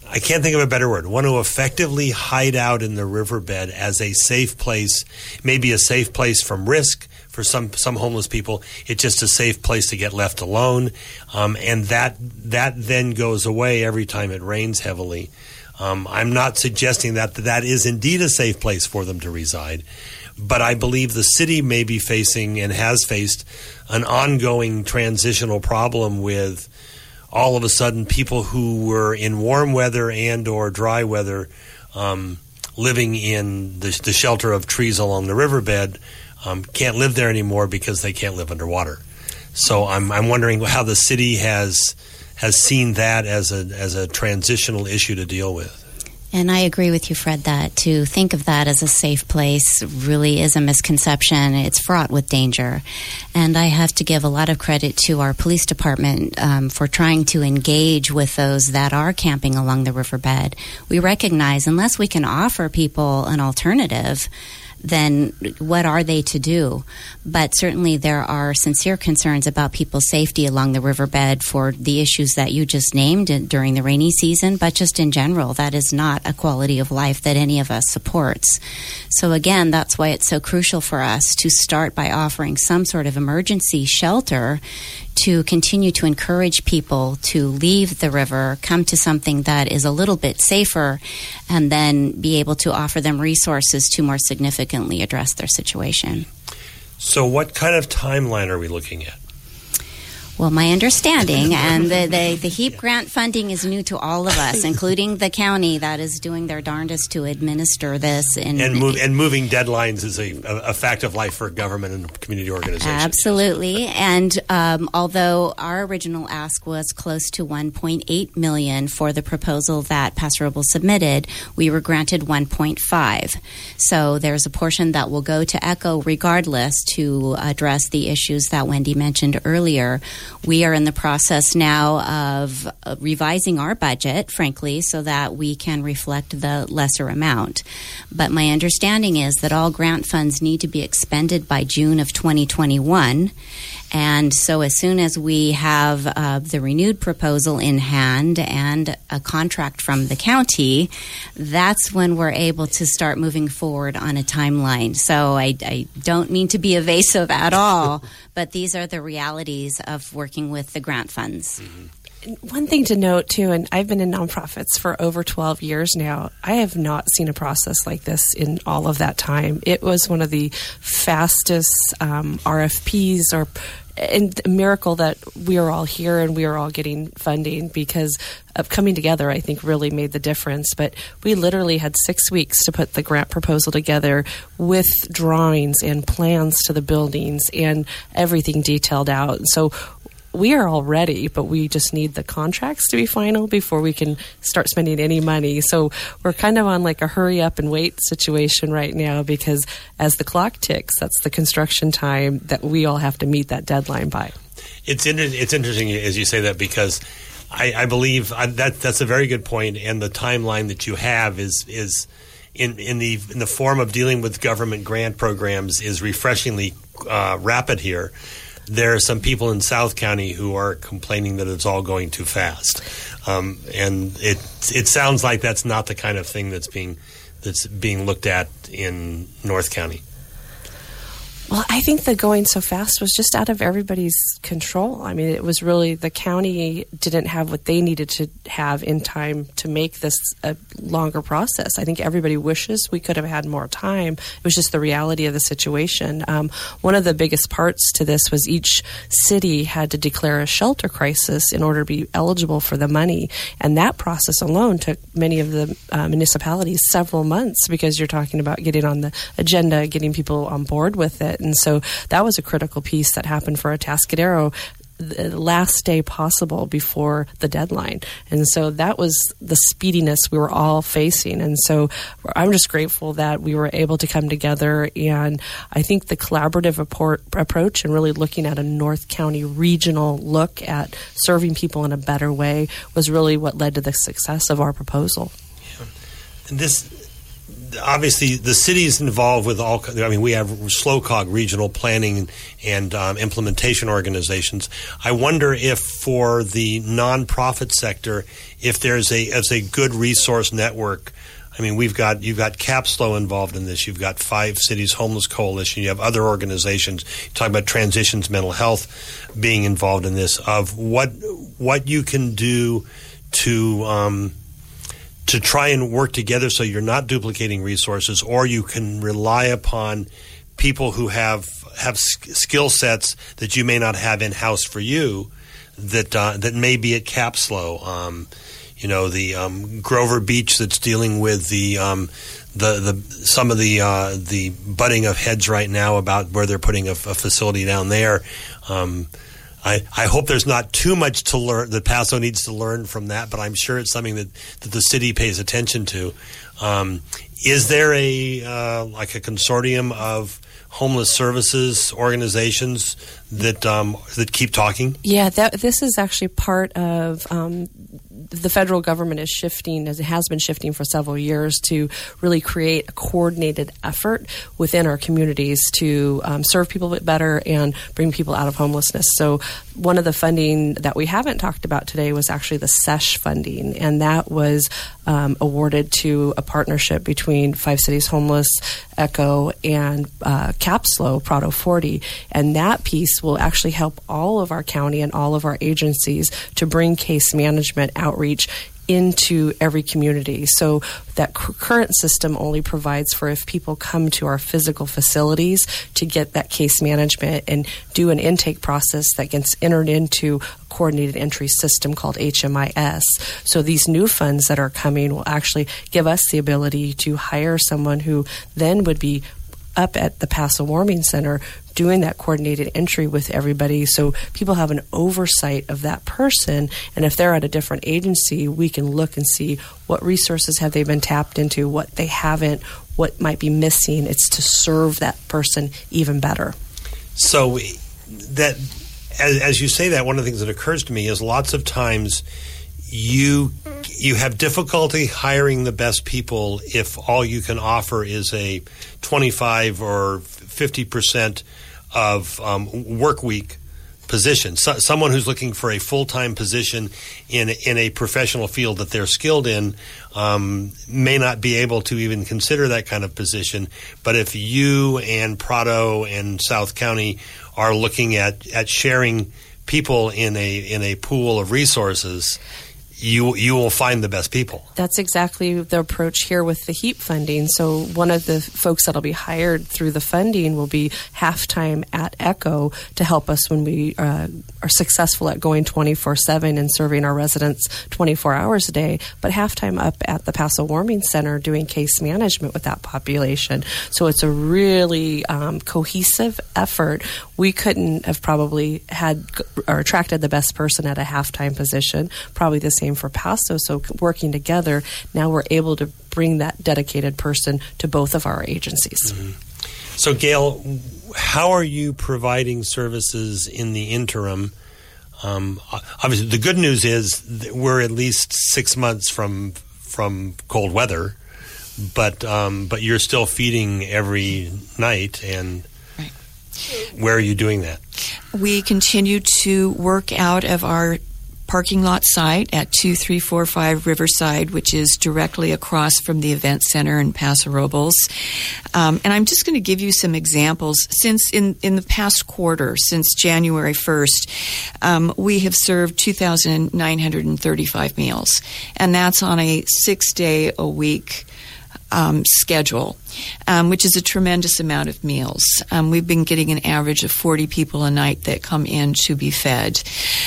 I can't think of a better word, want to effectively hide out in the riverbed as a safe place, maybe a safe place from risk for some, some homeless people. It's just a safe place to get left alone. Um, and that that then goes away every time it rains heavily. Um, I'm not suggesting that that is indeed a safe place for them to reside, but I believe the city may be facing and has faced an ongoing transitional problem with all of a sudden people who were in warm weather and or dry weather um, living in the, the shelter of trees along the riverbed um, can't live there anymore because they can't live underwater. So I'm I'm wondering how the city has has seen that as a as a transitional issue to deal with. And I agree with you, Fred, that to think of that as a safe place really is a misconception. It's fraught with danger. And I have to give a lot of credit to our police department um, for trying to engage with those that are camping along the riverbed. We recognize unless we can offer people an alternative, then what are they to do? But certainly there are sincere concerns about people's safety along the riverbed for the issues that you just named during the rainy season, but just in general, that is not a quality of life that any of us supports. So again, that's why it's so crucial for us to start by offering some sort of emergency shelter to continue to encourage people to leave the river, come to something that is a little bit safer, and then be able to offer them resources to more significantly address their situation. So what kind of timeline are we looking at? Well, my understanding, and the, the, the HEAP grant funding is new to all of us, including the county that is doing their darndest to administer this. In, and, move, and moving deadlines is a, a fact of life for government and community organizations. Absolutely. Yes. And um, although our original ask was close to one point eight million dollars for the proposal that Paso Robles submitted, we were granted one point five. So there's a portion that will go to ECHO regardless to address the issues that Wendy mentioned earlier. We are in the process now of uh, revising our budget, frankly, so that we can reflect the lesser amount. But my understanding is that all grant funds need to be expended by June of twenty twenty-one. And so as soon as we have uh, the renewed proposal in hand and a contract from the county, that's when we're able to start moving forward on a timeline. So I, I don't mean to be evasive at all, but these are the realities of working with the grant funds. Mm-hmm. One thing to note, too, and I've been in nonprofits for over twelve years now, I have not seen a process like this in all of that time. It was one of the fastest um, R F Ps or and a miracle that we are all here and we are all getting funding because of coming together, I think, really made the difference. But we literally had six weeks to put the grant proposal together with drawings and plans to the buildings and everything detailed out. So we are all ready, but we just need the contracts to be final before we can start spending any money. So we're kind of on like a hurry up and wait situation right now because as the clock ticks, that's the construction time that we all have to meet that deadline by. It's inter- it's interesting as you say that because I, I believe I, that that's a very good point, and the timeline that you have is is in in the in the form of dealing with government grant programs is refreshingly uh, rapid here. There are some people in South County who are complaining that it's all going too fast, um, and it it sounds like that's not the kind of thing that's being that's being looked at in North County. Well, I think the going so fast was just out of everybody's control. I mean, it was really the county didn't have what they needed to have in time to make this a longer process. I think everybody wishes we could have had more time. It was just the reality of the situation. Um, one of the biggest parts to this was each city had to declare a shelter crisis in order to be eligible for the money. And that process alone took many of the uh, municipalities several months because you're talking about getting on the agenda, getting people on board with it. And so that was a critical piece that happened for Atascadero the last day possible before the deadline. And so that was the speediness we were all facing. And so I'm just grateful that we were able to come together. And I think the collaborative apport, approach and really looking at a North County regional look at serving people in a better way was really what led to the success of our proposal. Yeah. And this obviously the city is involved with all. I mean, we have SLOCOG, regional planning and um, implementation organizations. I wonder if for the nonprofit sector, if there's a as a good resource network. I mean, we've got you've got CAPSLO involved in this. You've got Five Cities Homeless Coalition. You have other organizations. You talk about Transitions Mental Health being involved in this. Of what what you can do to um, to try and work together so you're not duplicating resources, or you can rely upon people who have have skill sets that you may not have in house for you that uh, that may be at CAPSLO. Um, You know, the um, Grover Beach that's dealing with the um, the the some of the uh, the butting of heads right now about where they're putting a, a facility down there. Um, I I hope there's not too much to learn that Paso needs to learn from that, but I'm sure it's something that, that the city pays attention to. Um, is there a uh, like a consortium of homeless services organizations that um, that keep talking? Yeah, that this is actually part of. Um, The federal government is shifting, as it has been shifting for several years, to really create a coordinated effort within our communities to um, serve people a bit better and bring people out of homelessness. So one of the funding that we haven't talked about today was actually the SESH funding, and that was um, awarded to a partnership between Five Cities Homeless, ECHO, and uh, CAPSLO, Prado forty. And that piece will actually help all of our county and all of our agencies to bring case management outreach into every community. So that c- current system only provides for if people come to our physical facilities to get that case management and do an intake process that gets entered into a coordinated entry system called H M I S. So these new funds that are coming will actually give us the ability to hire someone who then would be up at the Paso Warming Center doing that coordinated entry with everybody, so people have an oversight of that person. And if they're at a different agency, we can look and see what resources have they been tapped into, what they haven't, what might be missing. It's to serve that person even better. So that, as, as you say that, one of the things that occurs to me is lots of times you you have difficulty hiring the best people if all you can offer is a twenty-five or fifty percent of um, work week position. So, someone who's looking for a full-time position in in a professional field that they're skilled in um, may not be able to even consider that kind of position. But if you and Prado and South County are looking at, at sharing people in a in a pool of resources, you you will find the best people. That's exactly the approach here with the HEAP funding. So one of the folks that will be hired through the funding will be half-time at ECHO to help us when we uh, are successful at going twenty-four seven and serving our residents twenty-four hours a day, but half-time up at the Paso Warming Center doing case management with that population. So it's a really um, cohesive effort. We couldn't have probably had or attracted the best person at a half-time position, probably the same for Paso. So working together, now we're able to bring that dedicated person to both of our agencies. Mm-hmm. So Gail, how are you providing services in the interim? Um, obviously, the good news is that we're at least six months from from cold weather, but um, but you're still feeding every night. And right. Where are you doing that? We continue to work out of our parking lot site at two three four five Riverside, which is directly across from the event center in Paso Robles. Um, and I'm just going to give you some examples. Since in, in the past quarter, since January first, um, we have served two thousand nine hundred thirty-five meals. And that's on a six-day-a-week Um, schedule, um, which is a tremendous amount of meals. Um, we've been getting an average of forty people a night that come in to be fed.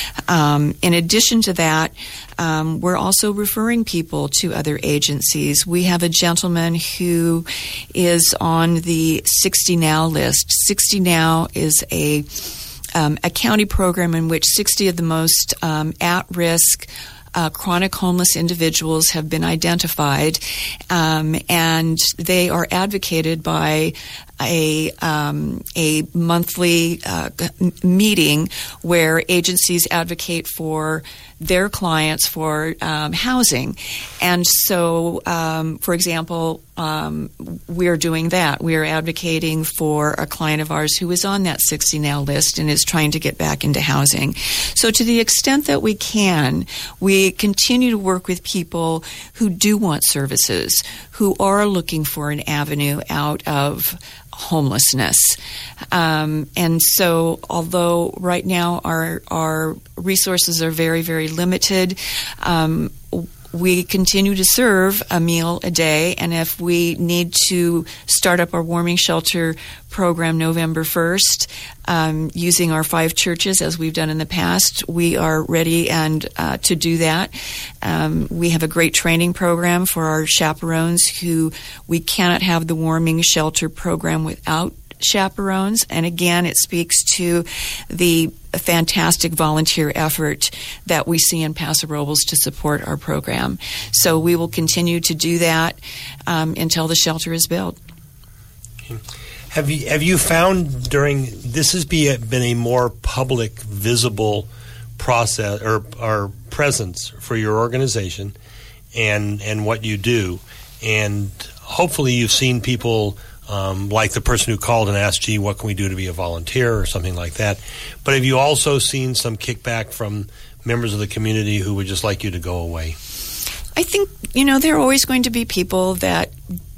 Um, in addition to that, um, we're also referring people to other agencies. We have a gentleman who is on the sixty Now list. sixty Now is a, um, a county program in which sixty of the most um, at-risk Uh, chronic homeless individuals have been identified, um, and they are advocated by a um, a monthly uh, meeting where agencies advocate for their clients for um, housing. And so, um, for example, um, we're doing that. We're advocating for a client of ours who is on that sixty now list and is trying to get back into housing. So to the extent that we can, we continue to work with people who do want services, who are looking for an avenue out of homelessness. Um, and so although right now our our resources are very, very limited, um, we continue to serve a meal a day, and if we need to start up our warming shelter program November first, um, using our five churches as we've done in the past, we are ready and uh, to do that. Um, we have a great training program for our chaperones who we cannot have the warming shelter program without chaperones, and again, it speaks to the fantastic volunteer effort that we see in Paso Robles to support our program. So we will continue to do that um, until the shelter is built. Have you have you found during this has be a, been a more public, visible process or, or presence for your organization and and what you do, and hopefully you've seen people. Um, like the person who called and asked, gee, what can we do to be a volunteer or something like that. But have you also seen some kickback from members of the community who would just like you to go away? I think, you know, there are always going to be people that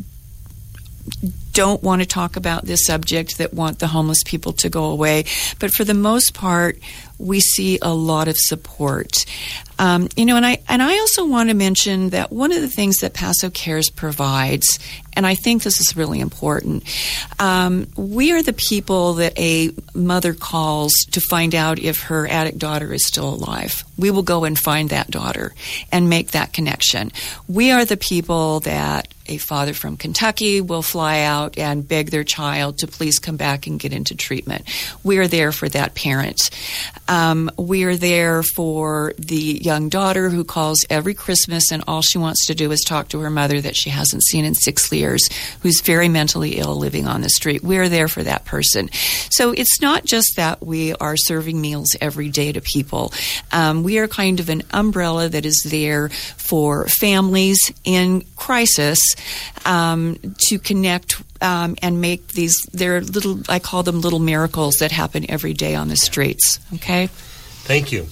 don't want to talk about this subject, that want the homeless people to go away. But for the most part, we see a lot of support. Um, you know, and I and I also want to mention that one of the things that Paso Cares provides, and I think this is really important, um, we are the people that a mother calls to find out if her addict daughter is still alive. We will go and find that daughter and make that connection. We are the people that a father from Kentucky will fly out and beg their child to please come back and get into treatment. We are there for that parent. Um, we are there for the young daughter who calls every Christmas and all she wants to do is talk to her mother that she hasn't seen in six years, who's very mentally ill living on the street. We are there for that person. So it's not just that we are serving meals every day to people. Um, we are kind of an umbrella that is there for families in crisis um, to connect um, and make these, they're little, I call them little miracles that happen every day on the streets. Okay? Thank you.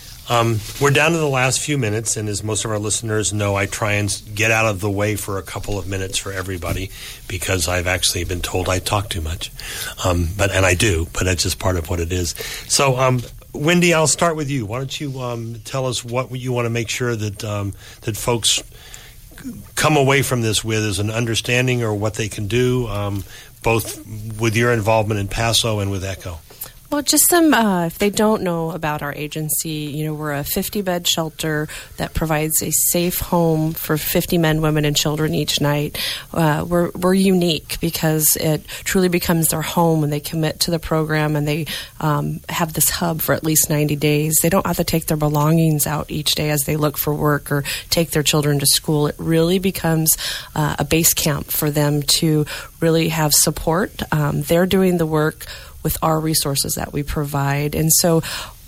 Um, we're down to the last few minutes, and as most of our listeners know, I try and get out of the way for a couple of minutes for everybody because I've actually been told I talk too much. Um, but and I do, but that's just part of what it is. So, um, Wendy, I'll start with you. Why don't you um, tell us what you want to make sure that um, that folks come away from this with as an understanding or what they can do, um, both with your involvement in Paso and with ECHO. Well, just some, uh, if they don't know about our agency, you know, we're a fifty-bed shelter that provides a safe home for fifty men, women, and children each night. Uh, we're, we're unique because it truly becomes their home when they commit to the program and they um, have this hub for at least ninety days. They don't have to take their belongings out each day as they look for work or take their children to school. It really becomes uh, a base camp for them to really have support. Um, they're doing the work with our resources that we provide. And so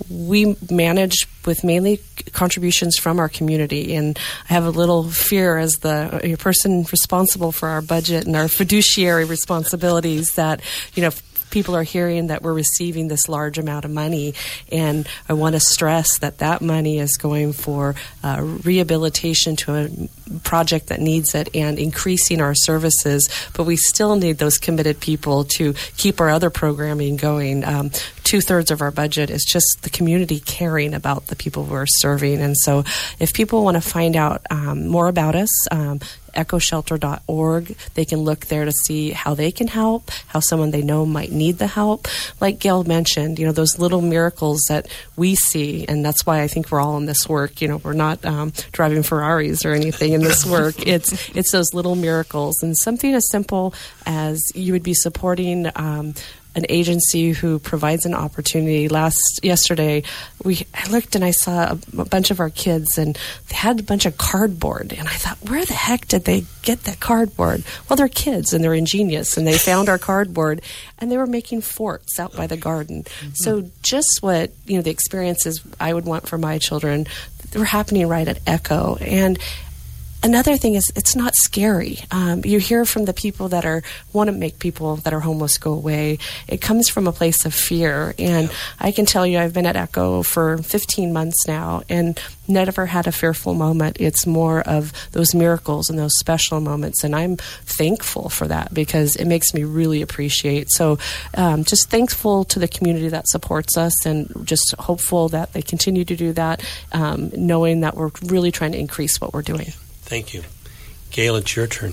we manage with mainly contributions from our community. And I have a little fear as the person responsible for our budget and our fiduciary responsibilities that, you know, people are hearing that we're receiving this large amount of money, and I want to stress that that money is going for uh, rehabilitation to a project that needs it and increasing our services, but we still need those committed people to keep our other programming going. Um, two-thirds of our budget is just the community caring about the people we're serving, and so if people want to find out um, more about us, um, echo shelter dot org. They can look there to see how they can help, how someone they know might need the help. Like Gail mentioned, you know, those little miracles that we see, and that's why I think we're all in this work. You know, we're not um, driving Ferraris or anything in this work. It's it's those little miracles, and something as simple as you would be supporting um, an agency who provides an opportunity. Last yesterday, we I looked and I saw a, a bunch of our kids, and they had a bunch of cardboard. And I thought, where the heck did they get that cardboard? Well, they're kids, and they're ingenious, and they found our cardboard, and they were making forts out by the garden. Mm-hmm. So just what, you know, the experiences I would want for my children, they were happening right at Echo. And another thing is, it's not scary. Um, you hear from the people that are want to make people that are homeless go away. It comes from a place of fear. And yeah. I can tell you, I've been at Echo for fifteen months now, and never had a fearful moment. It's more of those miracles and those special moments, and I'm thankful for that because it makes me really appreciate. So um, just thankful to the community that supports us, and just hopeful that they continue to do that, um, knowing that we're really trying to increase what we're doing. Thank you. Gail, it's your turn.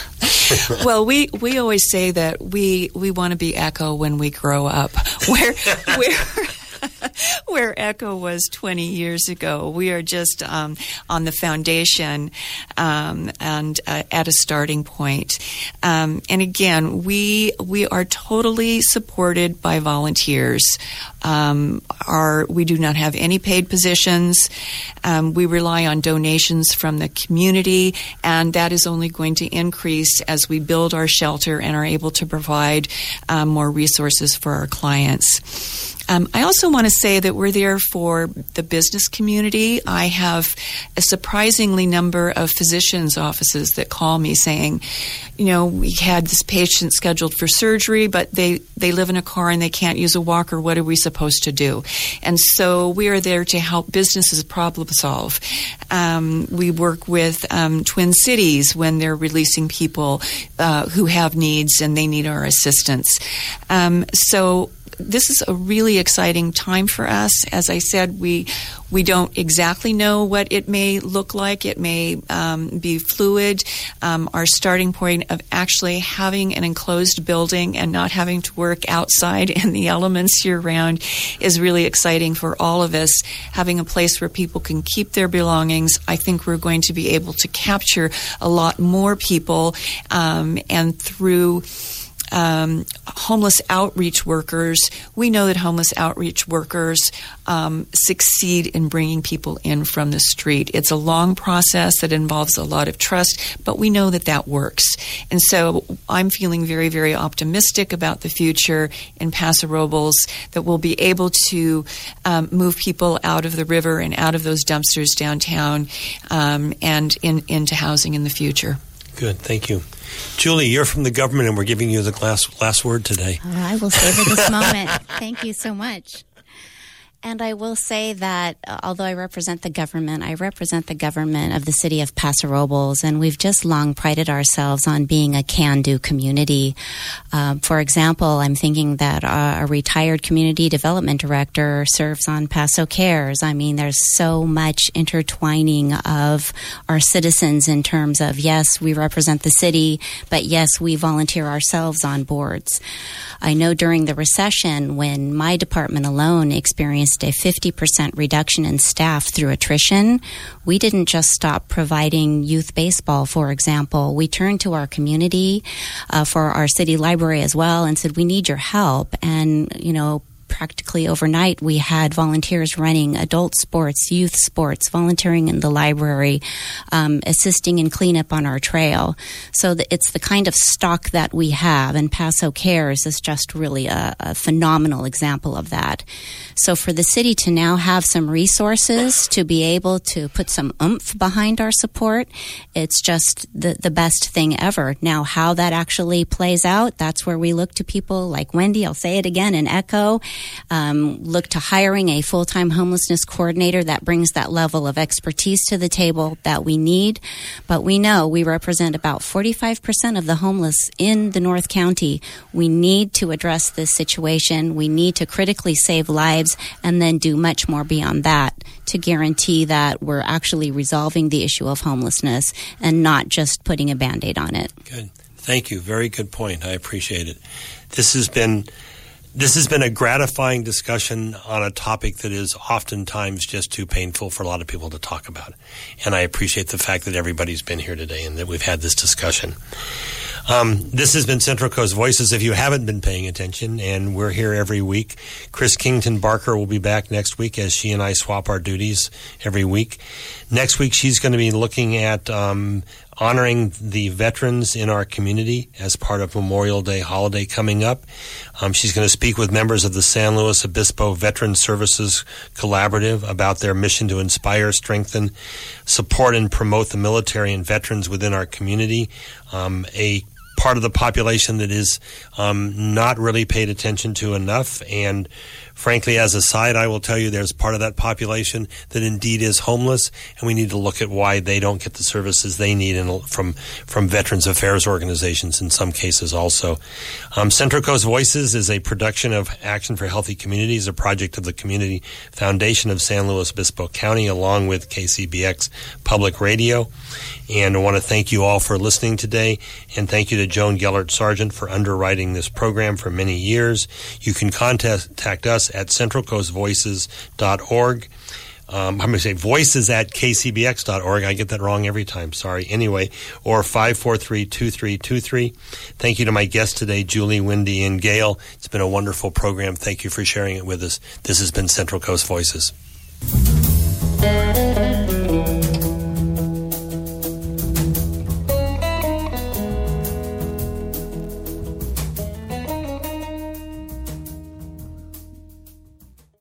Well, we, we always say that we we want to be Echo when we grow up. Where where where Echo was twenty years ago. We are just um, on the foundation um, and uh, at a starting point. Um, and again, we we are totally supported by volunteers. Um, our, we do not have any paid positions. Um, we rely on donations from the community, and that is only going to increase as we build our shelter and are able to provide um, more resources for our clients. Um, I also want to say that we're there for the business community. I have a surprisingly number of physicians' offices that call me saying, you know, we had this patient scheduled for surgery, but they, they live in a car and they can't use a walker. What are we supposed to do? And so we are there to help businesses problem solve. Um, we work with um, Twin Cities when they're releasing people uh, who have needs and they need our assistance. Um, so this is a really exciting time for us. As I said, we we don't exactly know what it may look like. It may um, be fluid. Um, our starting point of actually having an enclosed building and not having to work outside in the elements year-round is really exciting for all of us. Having a place where people can keep their belongings, I think we're going to be able to capture a lot more people, um, and through Um, homeless outreach workers, we know that homeless outreach workers um, succeed in bringing people in from the street. It's a long process that involves a lot of trust, but we know that that works. And so I'm feeling very, very optimistic about the future in Paso Robles, that we'll be able to um, move people out of the river and out of those dumpsters downtown um, and in, into housing in the future. Good, thank you. Julie, you're from the government, and we're giving you the last, last word today. Oh, I will savor this moment. Thank you so much. And I will say that uh, although I represent the government, I represent the government of the city of Paso Robles, and we've just long prided ourselves on being a can-do community. Um, for example, I'm thinking that uh, a retired community development director serves on Paso Cares. I mean, there's so much intertwining of our citizens in terms of, yes, we represent the city, but yes, we volunteer ourselves on boards. I know during the recession, when my department alone experienced a fifty percent reduction in staff through attrition, we didn't just stop providing youth baseball, for example. We turned to our community uh, for our city library as well and said, we need your help. And, you know, practically overnight, we had volunteers running adult sports, youth sports, volunteering in the library, um, assisting in cleanup on our trail. So the, it's the kind of stock that we have, and Paso Cares is just really a, a phenomenal example of that. So for the city to now have some resources to be able to put some oomph behind our support, it's just the, the best thing ever. Now, how that actually plays out, that's where we look to people like Wendy, I'll say it again, and Echo. Um, look to hiring a full-time homelessness coordinator that brings that level of expertise to the table that we need. But we know we represent about forty-five percent of the homeless in the North County. We need to address this situation. We need to critically save lives and then do much more beyond that to guarantee that we're actually resolving the issue of homelessness and not just putting a Band-Aid on it. Good. Thank you. Very good point. I appreciate it. This has been This has been a gratifying discussion on a topic that is oftentimes just too painful for a lot of people to talk about. And I appreciate the fact that everybody's been here today and that we've had this discussion. Um, this has been Central Coast Voices if you haven't been paying attention, and we're here every week. Chris Kington Barker will be back next week as she and I swap our duties every week. Next week she's going to be looking at um, honoring the veterans in our community as part of Memorial Day holiday coming up. Um, she's going to speak with members of the San Luis Obispo Veteran Services Collaborative about their mission to inspire, strengthen, support, and promote the military and veterans within our community, um, a part of the population that is um, not really paid attention to enough. And frankly, as a side, I will tell you there's part of that population that indeed is homeless, and we need to look at why they don't get the services they need in, from from Veterans Affairs organizations in some cases also. Um, Central Coast Voices is a production of Action for Healthy Communities, a project of the Community Foundation of San Luis Obispo County, along with K C B X Public Radio. And I want to thank you all for listening today, and thank you to Joan Gellert Sargent for underwriting this program for many years. You can contact us at central coast voices dot org. Um, I'm going to say voices at k c b x dot org. I get that wrong every time. Sorry. Anyway, or five four three, two three two three. Thank you to my guests today, Julie, Wendy, and Gail. It's been a wonderful program. Thank you for sharing it with us. This has been Central Coast Voices.